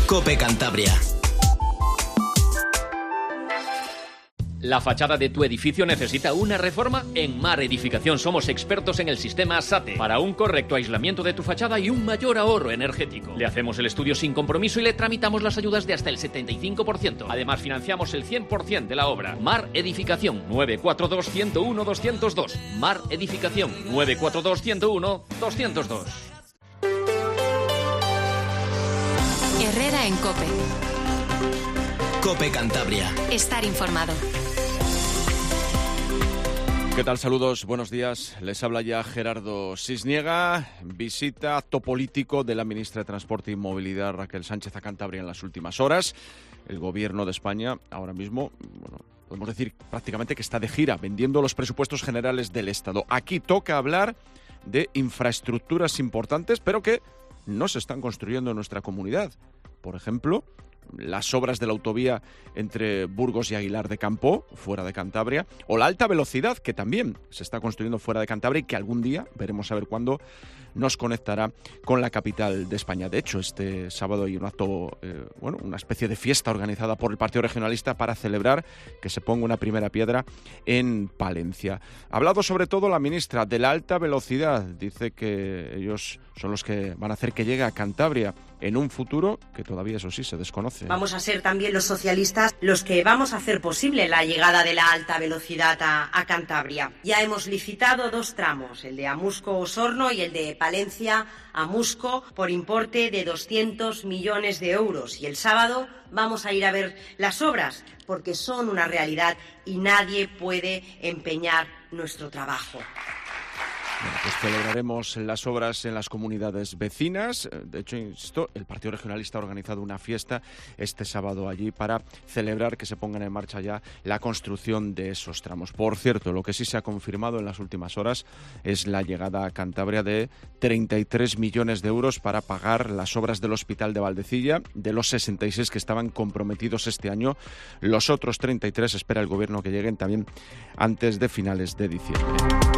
COPE Cantabria. ¿La fachada de tu edificio necesita una reforma? En Mar Edificación somos expertos en el sistema SATE para un correcto aislamiento de tu fachada y un mayor ahorro energético. Le hacemos el estudio sin compromiso y le tramitamos las ayudas de hasta el 75%. Además, financiamos el 100% de la obra. Mar Edificación, 942-101-202. Mar Edificación, 942-101-202. Herrera en COPE. COPE Cantabria. Estar informado. ¿Qué tal? Saludos, buenos días. Les habla ya Gerardo Cisniega. Visita, acto político de la ministra de Transporte y Movilidad, Raquel Sánchez, a Cantabria en las últimas horas. El Gobierno de España ahora mismo, podemos decir prácticamente que está de gira, vendiendo los presupuestos generales del Estado. Aquí toca hablar de infraestructuras importantes, pero que no se están construyendo en nuestra comunidad. Por ejemplo, las obras de la autovía entre Burgos y Aguilar de Campo, fuera de Cantabria, o la alta velocidad, que también se está construyendo fuera de Cantabria y que algún día, veremos a ver cuándo, nos conectará con la capital de España. De hecho, este sábado hay un acto, una especie de fiesta organizada por el Partido Regionalista para celebrar que se ponga una primera piedra en Palencia. Ha hablado sobre todo la ministra de la alta velocidad. Dice que ellos son los que van a hacer que llegue a Cantabria en un futuro que todavía, eso sí, se desconoce. Vamos a ser también los socialistas los que vamos a hacer posible la llegada de la alta velocidad a Cantabria. Ya hemos licitado 2 tramos, el de Amusco-Osorno y el de Palencia-Amusco, por importe de 200 millones de euros. Y el sábado vamos a ir a ver las obras, porque son una realidad y nadie puede empeñar nuestro trabajo. Bueno, pues celebraremos las obras en las comunidades vecinas. De hecho, insisto, el Partido Regionalista ha organizado una fiesta este sábado allí para celebrar que se pongan en marcha ya la construcción de esos tramos. Por cierto, lo que sí se ha confirmado en las últimas horas es la llegada a Cantabria de 33 millones de euros para pagar las obras del Hospital de Valdecilla. De los 66 que estaban comprometidos este año, los otros 33 espera el Gobierno que lleguen también antes de finales de diciembre.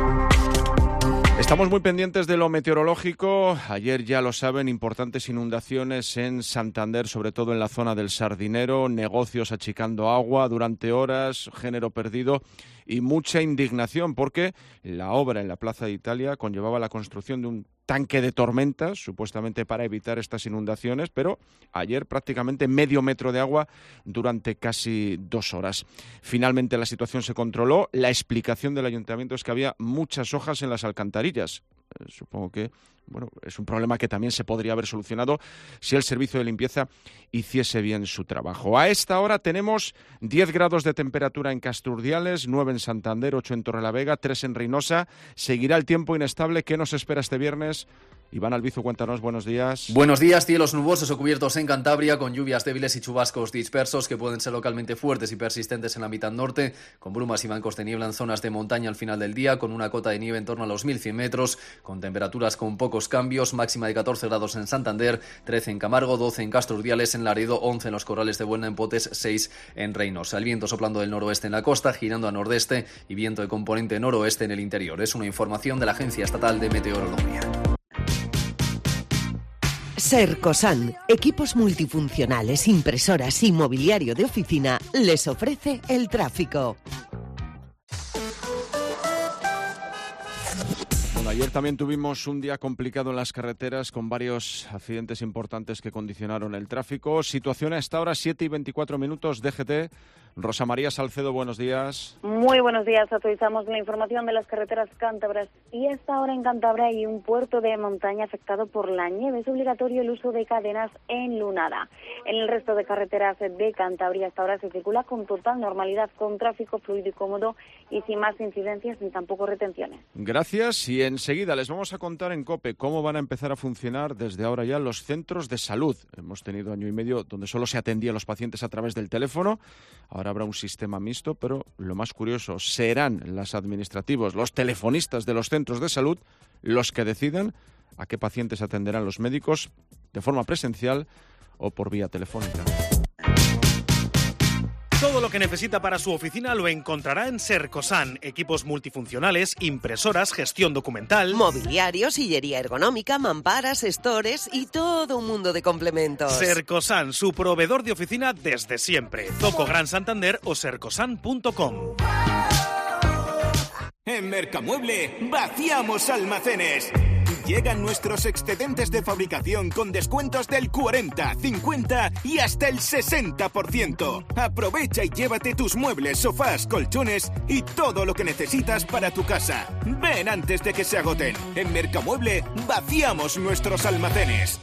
Estamos muy pendientes de lo meteorológico. Ayer, ya lo saben, importantes inundaciones en Santander, sobre todo en la zona del Sardinero, negocios achicando agua durante horas, género perdido y mucha indignación porque la obra en la Plaza de Italia conllevaba la construcción de un tanque de tormentas, supuestamente para evitar estas inundaciones, pero ayer prácticamente medio metro de agua durante casi 2 horas. Finalmente la situación se controló. La explicación del ayuntamiento es que había muchas hojas en las alcantarillas. Supongo que es un problema que también se podría haber solucionado si el servicio de limpieza hiciese bien su trabajo. A esta hora tenemos 10 grados de temperatura en Casturdiales, 9 en Santander, 8 en Torrelavega, 3 en Reynosa. Seguirá el tiempo inestable. ¿Qué nos espera este viernes? Iván Albizu, cuéntanos, buenos días. Buenos días, cielos nubosos o cubiertos en Cantabria, con lluvias débiles y chubascos dispersos que pueden ser localmente fuertes y persistentes en la mitad norte, con brumas y bancos de niebla en zonas de montaña al final del día, con una cota de nieve en torno a los 1.100 metros, con temperaturas con pocos cambios, máxima de 14 grados en Santander, 13 en Camargo, 12 en Casturdiales, en Laredo, 11 en los Corrales de Buelna, en Potes, 6 en Reynosa. El viento soplando del noroeste en la costa, girando a nordeste y viento de componente noroeste en el interior. Es una información de la Agencia Estatal de Meteorología. Sercosan, equipos multifuncionales, impresoras y mobiliario de oficina, les ofrece el tráfico. Bueno, ayer también tuvimos un día complicado en las carreteras con varios accidentes importantes que condicionaron el tráfico. Situación a esta hora, 7:24, DGT. Rosa María Salcedo, buenos días. Muy buenos días. Actualizamos la información de las carreteras cántabras. Y a esta hora en Cantabria hay un puerto de montaña afectado por la nieve. Es obligatorio el uso de cadenas enlunada. En el resto de carreteras de Cantabria hasta ahora se circula con total normalidad, con tráfico fluido y cómodo y sin más incidencias ni tampoco retenciones. Gracias. Y enseguida les vamos a contar en COPE cómo van a empezar a funcionar desde ahora ya los centros de salud. Hemos tenido año y medio donde solo se atendía a los pacientes a través del teléfono. Ahora habrá un sistema mixto, pero lo más curioso, serán los administrativos, los telefonistas de los centros de salud, los que decidan a qué pacientes atenderán los médicos de forma presencial o por vía telefónica. Todo lo que necesita para su oficina lo encontrará en Sercosan. Equipos multifuncionales, impresoras, gestión documental, mobiliario, sillería ergonómica, mamparas, stores y todo un mundo de complementos. Sercosan, su proveedor de oficina desde siempre. Zoco Gran Santander o sercosan.com. En Mercamueble vaciamos almacenes. Llegan nuestros excedentes de fabricación con descuentos del 40, 50 y hasta el 60%. Aprovecha y llévate tus muebles, sofás, colchones y todo lo que necesitas para tu casa. Ven antes de que se agoten. En Mercamueble vaciamos nuestros almacenes.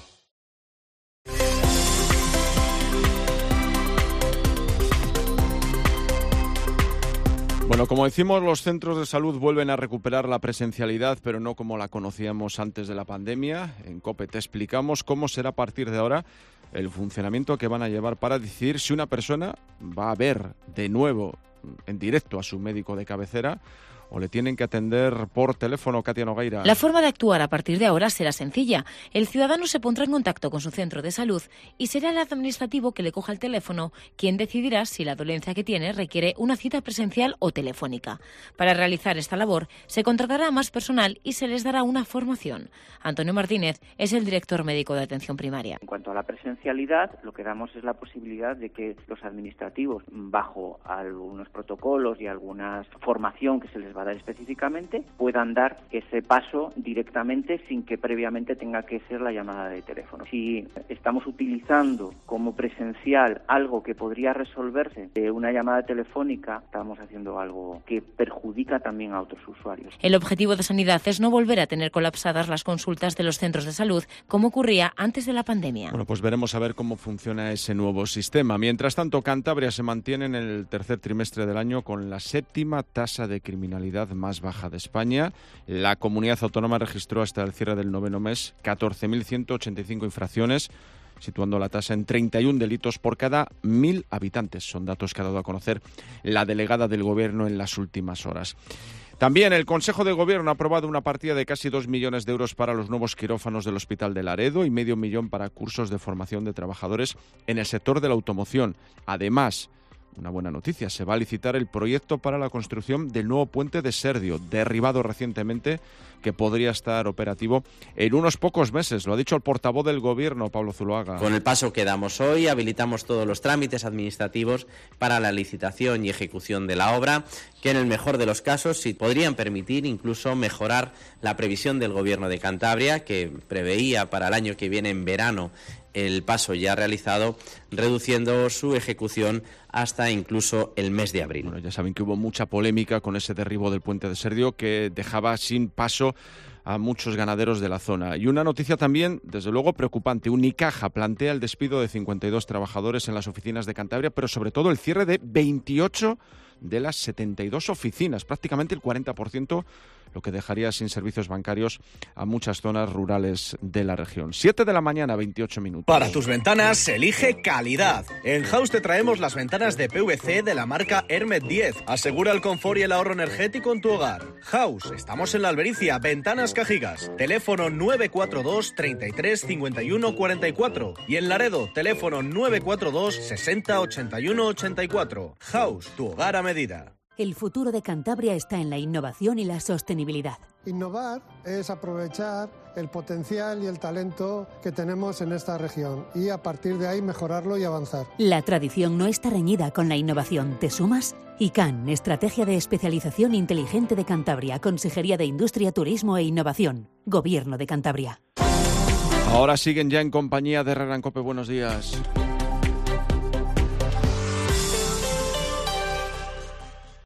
Bueno, como decimos, los centros de salud vuelven a recuperar la presencialidad, pero no como la conocíamos antes de la pandemia. En COPE te explicamos cómo será a partir de ahora el funcionamiento que van a llevar para decidir si una persona va a ver de nuevo en directo a su médico de cabecera o le tienen que atender por teléfono. Katia Nogueira. La forma de actuar a partir de ahora será sencilla. El ciudadano se pondrá en contacto con su centro de salud y será el administrativo que le coja el teléfono quien decidirá si la dolencia que tiene requiere una cita presencial o telefónica. Para realizar esta labor se contratará más personal y se les dará una formación. Antonio Martínez es el director médico de atención primaria. En cuanto a la presencialidad, lo que damos es la posibilidad de que los administrativos, bajo algunos protocolos y alguna formación que se les va a dar específicamente, puedan dar ese paso directamente sin que previamente tenga que ser la llamada de teléfono. Si estamos utilizando como presencial algo que podría resolverse de una llamada telefónica, estamos haciendo algo que perjudica también a otros usuarios. El objetivo de Sanidad es no volver a tener colapsadas las consultas de los centros de salud, como ocurría antes de la pandemia. Bueno, pues veremos a ver cómo funciona ese nuevo sistema. Mientras tanto, Cantabria se mantiene en el tercer trimestre del año con la séptima tasa de criminalidad más baja de España. La comunidad autónoma registró hasta el cierre del noveno mes 14.185 infracciones, situando la tasa en 31 delitos por cada 1.000 habitantes. Son datos que ha dado a conocer la delegada del Gobierno en las últimas horas. También el Consejo de Gobierno ha aprobado una partida de casi 2 millones de euros para los nuevos quirófanos del Hospital de Laredo y medio millón para cursos de formación de trabajadores en el sector de la automoción. Además, una buena noticia, se va a licitar el proyecto para la construcción del nuevo puente de Serdio, derribado recientemente, que podría estar operativo en unos pocos meses. Lo ha dicho el portavoz del Gobierno, Pablo Zuloaga. Con el paso que damos hoy, habilitamos todos los trámites administrativos para la licitación y ejecución de la obra, que en el mejor de los casos sí podrían permitir incluso mejorar la previsión del Gobierno de Cantabria, que preveía para el año que viene, en verano, el paso ya realizado, reduciendo su ejecución hasta incluso el mes de abril. Bueno, ya saben que hubo mucha polémica con ese derribo del puente de Serdio que dejaba sin paso a muchos ganaderos de la zona. Y una noticia también, desde luego, preocupante. Unicaja plantea el despido de 52 trabajadores en las oficinas de Cantabria, pero sobre todo el cierre de 28 de las 72 oficinas, prácticamente el 40%, lo que dejaría sin servicios bancarios a muchas zonas rurales de la región. 7 de la mañana, 28 minutos. Para tus ventanas, elige calidad. En House te traemos las ventanas de PVC de la marca Hermet 10. Asegura el confort y el ahorro energético en tu hogar. House, estamos en la Albericia, Ventanas Cajigas. Teléfono 942 33 51 44. Y en Laredo, teléfono 942 60 81 84. House, tu hogar a medida. El futuro de Cantabria está en la innovación y la sostenibilidad. Innovar es aprovechar el potencial y el talento que tenemos en esta región y a partir de ahí mejorarlo y avanzar. La tradición no está reñida con la innovación. ¿Te sumas? ICANN, Estrategia de Especialización Inteligente de Cantabria, Consejería de Industria, Turismo e Innovación, Gobierno de Cantabria. Ahora siguen ya en compañía de Herrera en COPE. Buenos días.